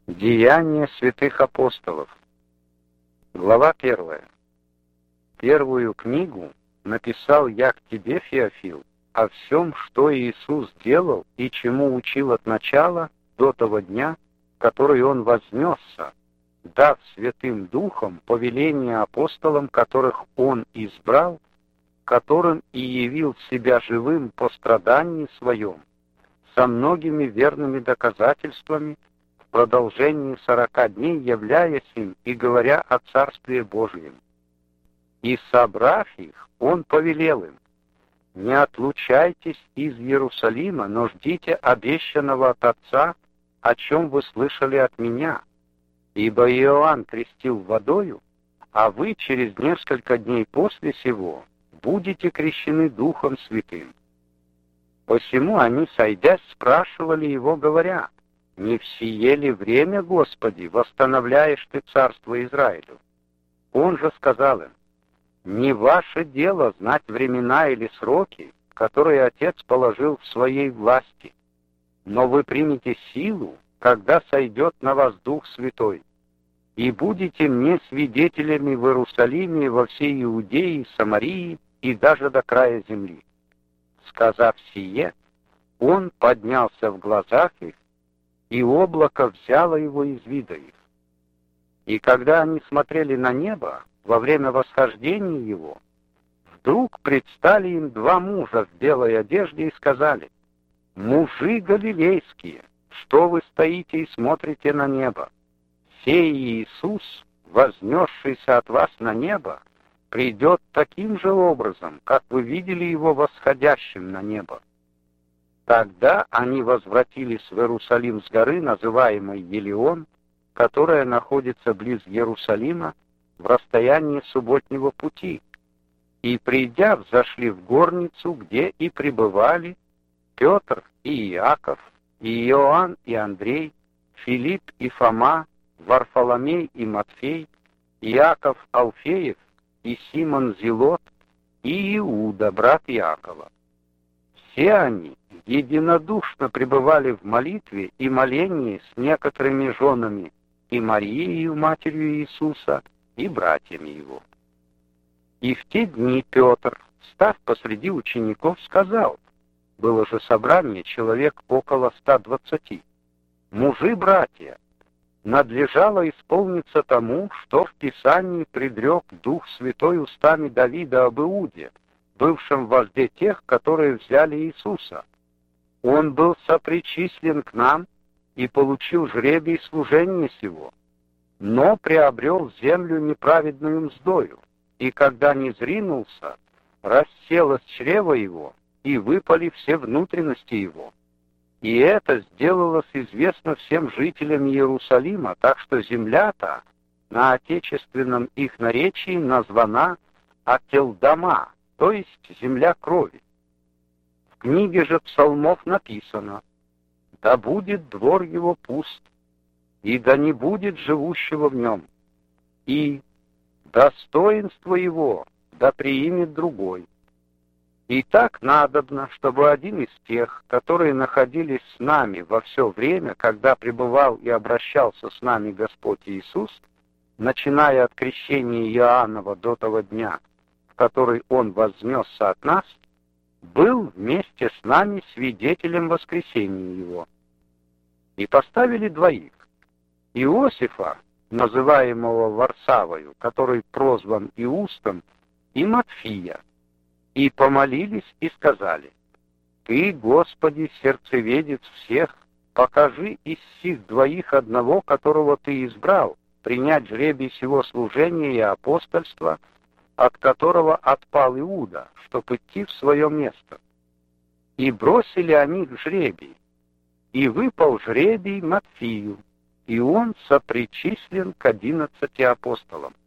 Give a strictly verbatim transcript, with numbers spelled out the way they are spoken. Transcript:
Деяния святых апостолов. Глава первая. Первую книгу написал я к тебе, Феофил, о всем, что Иисус делал и чему учил от начала до того дня, в который Он вознесся, дав Святым Духом повеление апостолам, которых Он избрал, которым и явил себя живым по страдании Своем, со многими верными доказательствами, в продолжении сорока дней являясь им и говоря о Царстве Божьем. И, собрав их, Он повелел им: «Не отлучайтесь из Иерусалима, но ждите обещанного от Отца, о чем вы слышали от Меня. Ибо Иоанн крестил водою, а вы через несколько дней после сего будете крещены Духом Святым». Посему они, сойдясь, спрашивали Его, говоря: «Не в сие ли время, Господи, восстановляешь Ты царство Израилю?» Он же сказал им: «Не ваше дело знать времена или сроки, которые Отец положил в Своей власти, но вы примете силу, когда сойдет на вас Дух Святой, и будете мне свидетелями в Иерусалиме, во всей Иудее, Самарии и даже до края земли». Сказав сие, Он поднялся в глазах их, и облако взяло его из вида их. И когда они смотрели на небо во время восхождения его, вдруг предстали им два мужа в белой одежде и сказали: «Мужи галилейские, что вы стоите и смотрите на небо? Сей Иисус, вознесшийся от вас на небо, придет таким же образом, как вы видели его восходящим на небо». Тогда они возвратились в Иерусалим с горы, называемой Елеон, которая находится близ Иерусалима, в расстоянии субботнего пути, и, придя, взошли в горницу, где и пребывали Петр и Иаков, и Иоанн и Андрей, Филипп и Фома, Варфоломей и Матфей, Иаков Алфеев и Симон Зелот и Иуда, брат Иакова. Все они единодушно пребывали в молитве и молении с некоторыми женами и Марией, матерью Иисуса, и братьями его. И в те дни Петр, став посреди учеников, сказал: было же собрание человек около ста двадцати: «Мужи, братья, надлежало исполниться тому, что в Писании предрек Дух Святой устами Давида об Иуде, бывшем вожде тех, которые взяли Иисуса. Он был сопричислен к нам и получил жребий служения сего, но приобрел землю неправедную мздою, и когда не зринулся, расселось чрево его, и выпали все внутренности его. И это сделалось известно всем жителям Иерусалима, так что земля-то на отечественном их наречии названа Акелдама, то есть земля крови. В книге же псалмов написано: «Да будет двор его пуст, и да не будет живущего в нем, и достоинство его да приимет другой». И так надобно, чтобы один из тех, которые находились с нами во все время, когда пребывал и обращался с нами Господь Иисус, начиная от крещения Иоаннова до того дня, в который Он вознесся от нас, был вместе с нами свидетелем воскресения Его. И поставили двоих: Иосифа, называемого Варсавою, который прозван Иустом, и Матфия, и помолились и сказали: «Ты, Господи, сердцеведец всех, покажи из сих двоих одного, которого Ты избрал, принять жребий сего служения и апостольства, от которого отпал Иуда, чтоб идти в свое место». И бросили они к жребий, и выпал жребий Матфию, и он сопричислен к одиннадцати апостолам.